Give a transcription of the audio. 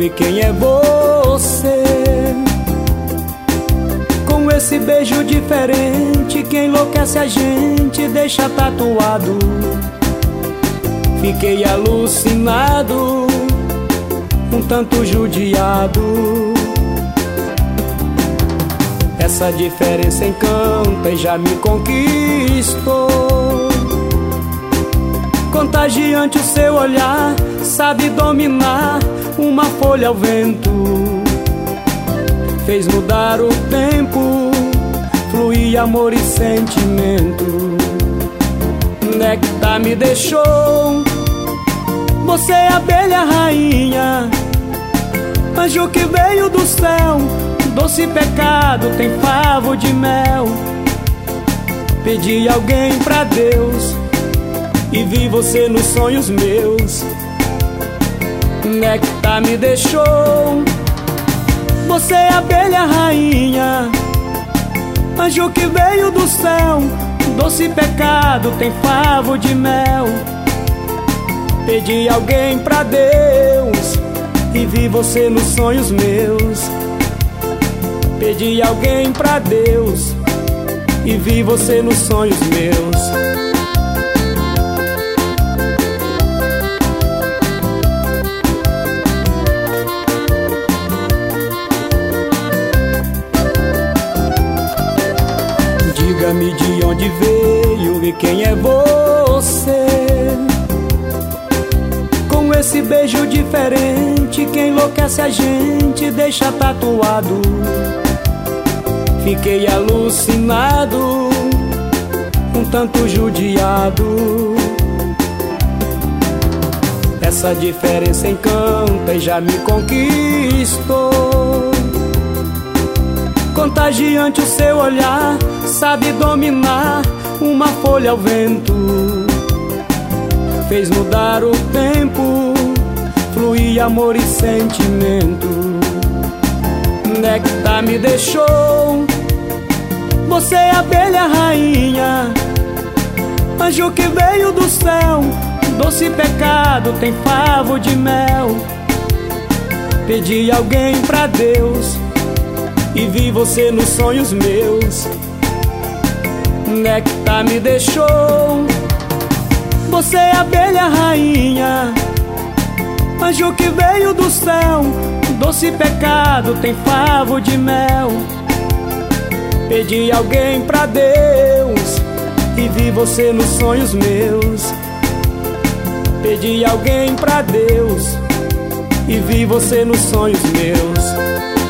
vi quem é você. Com esse beijo diferente que enlouquece a gente, deixa tatuado. Fiquei alucinado, um tanto judiado. Essa diferença encanta e já me conquistou. Contagiante o seu olhar, sabe dominar uma folha ao vento. Fez mudar o tempo, fluir amor e sentimento. Néctar me deixou, você é abelha rainha, anjo que veio do céu. Doce pecado tem favo de mel. Pedi alguém pra Deus e vi você nos sonhos meus. Néctar me deixou, você é abelha rainha, anjo que veio do céu. Doce pecado tem favo de mel. Pedi alguém pra Deus e vi você nos sonhos meus. Pedi alguém pra Deus e vi você nos sonhos meus. Diga-me de onde veio e quem é você. Com esse beijo diferente que enlouquece a gente, deixa tatuado. Fiquei alucinado, um tanto judiado. Essa diferença encanta e já me conquistou. Contagiante o seu olhar, sabe dominar uma folha ao vento. Fez mudar o tempo, fluir amor e sentimento. Néctar me deixou, você é abelha rainha, anjo que veio do céu. Doce pecado tem favo de mel. Pedi alguém pra Deus e vi você nos sonhos meus. Néctar me deixou, você é abelha rainha, anjo que veio do céu. Doce pecado tem favo de mel. Pedi alguém pra Deus e vi você nos sonhos meus. Pedi alguém pra Deus e vi você nos sonhos meus.